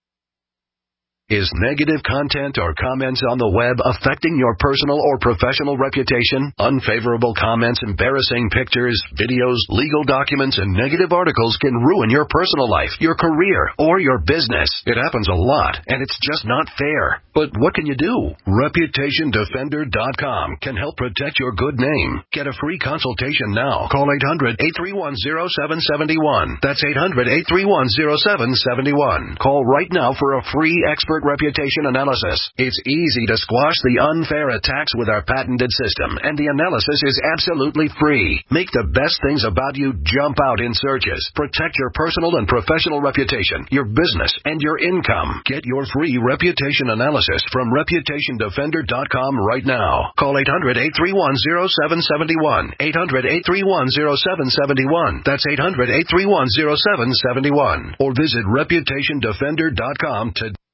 Speaker 3: Is negative content or comments on the web affecting your personal or professional reputation? Unfavorable comments, embarrassing pictures, videos, legal documents, and negative articles can ruin your personal life, your career, or your business. It happens a lot, and it's just not fair. But what can you do? Reputation Defender dot com can help protect your good name. Get a free consultation now. Call eight hundred, eight three one, zero seven seven one. That's eight hundred, eight three one, zero seven seven one. Call right now for a free expert reputation analysis. It's easy to squash the unfair attacks with our patented system, and the analysis is absolutely free. Make the best things about you jump out in searches. Protect your personal and professional reputation, your business, and your income. Get your free reputation analysis from Reputation Defender dot com right now. Call eight hundred, eight three one, zero seven seven one. eight hundred, eight three one, zero seven seven one. That's eight hundred, eight three one, zero seven seven one. Or visit Reputation Defender dot com today.